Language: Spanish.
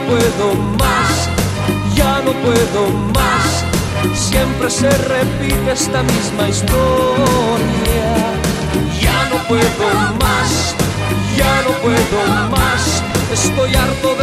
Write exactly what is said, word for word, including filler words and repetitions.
puedo más, ya no puedo más. Siempre se repite esta misma historia. Ya no puedo más, ya no puedo más. Estoy harto